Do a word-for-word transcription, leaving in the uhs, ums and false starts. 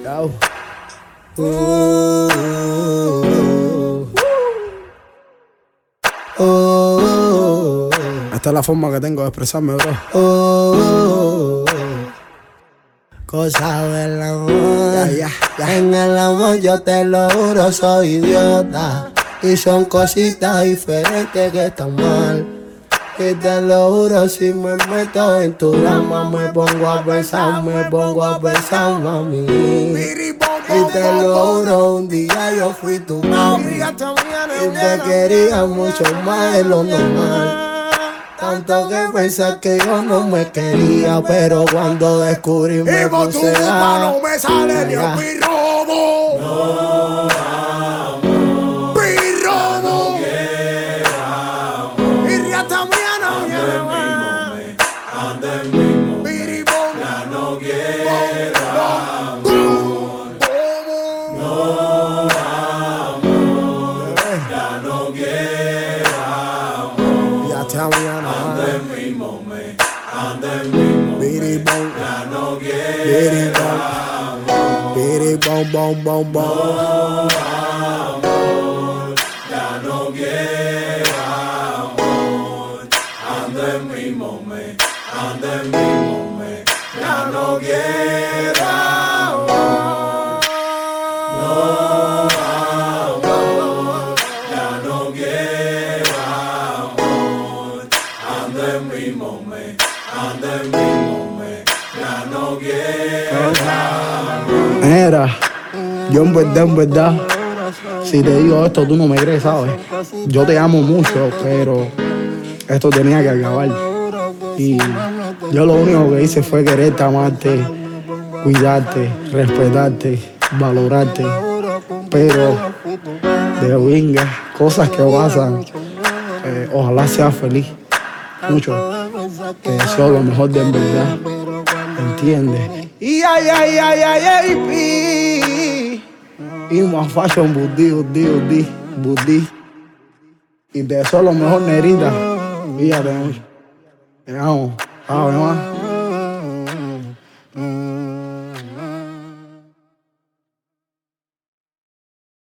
Yao. Uh, uh, uh, Esta es la forma que tengo de expresarme, bro. Uh, Cosa del amor. Yeah, yeah, yeah. En el amor yo te lo juro, soy idiota. Y son cositas diferentes que están mal. Y te lo juro, si me meto en tu rama, me pongo a pensar, me pongo a pensar, mami. Y te lo juro, un día yo fui tu mami. Y te quería mucho más de lo normal. Tanto que pensar que yo no me quería, pero cuando descubrí me puse a... no me sale ni un pirrobo. No, amor. Pirrobo. No quiero. Y riata mía no quiero. Ande en mi momento. Piribón. Ya no quiero. No, amor. Ya no quiero. Ya te mañana. Ande en mi momento. Ande en mi momento. Biribón. Ya no quiero. Biribón, bom, bom, bom. No, amor, ya no quiero amor. Anda en mi momento, anda en mi momento. Ya no quiero amor. No, amor, ya no quiero amor. Anda en mi momento, anda en mi momento. Ya no quiero amor. Mira, yo en verdad, en verdad, si te digo esto, tú no me crees, ¿sabes? Yo te amo mucho, pero esto tenía que acabar. Y yo lo único que hice fue quererte, amarte, cuidarte, respetarte, valorarte. Pero de venga, cosas que pasan, eh, ojalá seas feliz. Mucho. Te deseo lo mejor de en verdad. ¿Entiendes? Y ay, ay, ay, ay, ay, y más fashion, budí, budí, budí, budí. Y te deseo lo mejor, negrita. Fíjate mucho. Te amo. ¿Sabes, más?